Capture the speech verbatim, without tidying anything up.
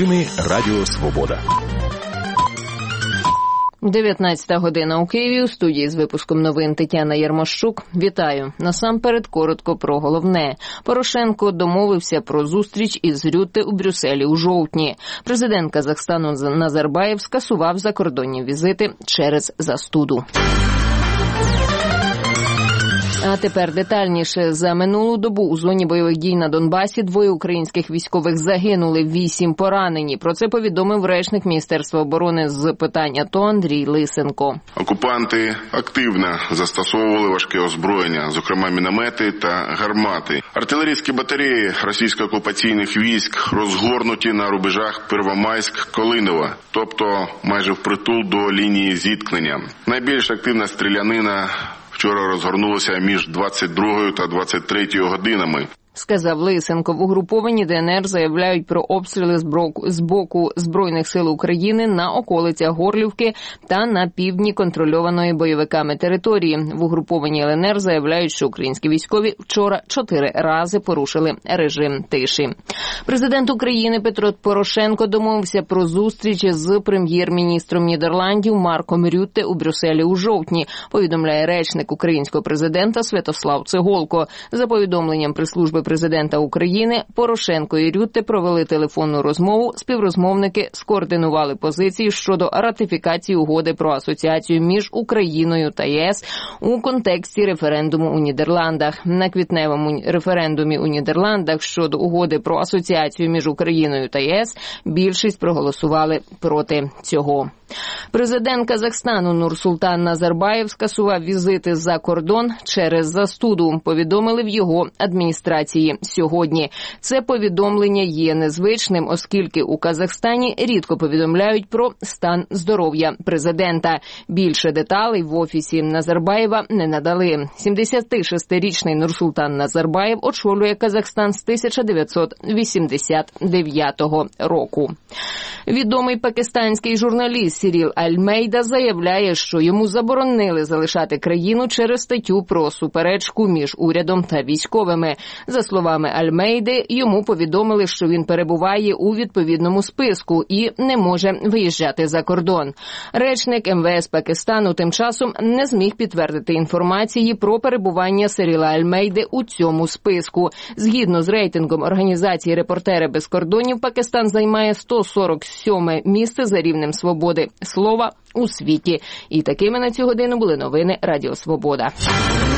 Новини Радіо Свобода. дев'ятнадцята година у Києві. У студії з випуском новин Тетяна Ярмощук. Вітаю. Насамперед коротко про головне. Порошенко домовився про зустріч із Рютте у Брюсселі у жовтні. Президент Казахстану Назарбаєв скасував закордонні візити через застуду. А тепер детальніше. За минулу добу у зоні бойових дій на Донбасі двоє українських військових загинули, вісім поранені. Про це повідомив речник Міністерства оборони з питань АТО Андрій Лисенко. Окупанти активно застосовували важке озброєння, зокрема міномети та гармати. Артилерійські батареї російсько-окупаційних військ розгорнуті на рубежах Первомайськ-Колинова, тобто майже впритул до лінії зіткнення. Найбільш активна стрілянина вчора розгорнулося між двадцять другою та двадцять третьою годинами. Сказав Лисенко. В угрупованні ДНР заявляють про обстріли з боку Збройних сил України на околицях Горлівки та на півдні контрольованої бойовиками території. В угрупованні ЛНР заявляють, що українські військові вчора чотири рази порушили режим тиші. Президент України Петро Порошенко домовився про зустріч з прем'єр-міністром Нідерландів Марком Рютте у Брюсселі у жовтні, повідомляє речник українського президента Святослав Цеголко. За повідомленням прес-служби президента України, Порошенко і Рютте провели телефонну розмову, співрозмовники скоординували позиції щодо ратифікації угоди про асоціацію між Україною та ЄС у контексті референдуму у Нідерландах. На квітневому референдумі у Нідерландах щодо угоди про асоціацію між Україною та ЄС більшість проголосували проти цього. Президент Казахстану Нурсултан Назарбаєв скасував візити за кордон через застуду, повідомили в його адміністрації сьогодні. Це повідомлення є незвичним, оскільки у Казахстані рідко повідомляють про стан здоров'я президента. Більше деталей в офісі Назарбаєва не надали. сімдесятишестирічний Нурсултан Назарбаєв очолює Казахстан з тисяча дев'ятсот вісімдесят дев'ятого року. Відомий пакистанський журналіст Сіріл Аль-Мейда заявляє, що йому заборонили залишати країну через статтю про суперечку між урядом та військовими. За словами Аль-Мейди, йому повідомили, що він перебуває у відповідному списку і не може виїжджати за кордон. Речник ем ве ес Пакистану тим часом не зміг підтвердити інформації про перебування Сіріла Аль-Мейди у цьому списку. Згідно з рейтингом організації «Репортери без кордонів», Пакистан займає сто сорок сьоме місце за рівнем свободи слова у світі. І такими на цю годину були новини Радіо Свобода.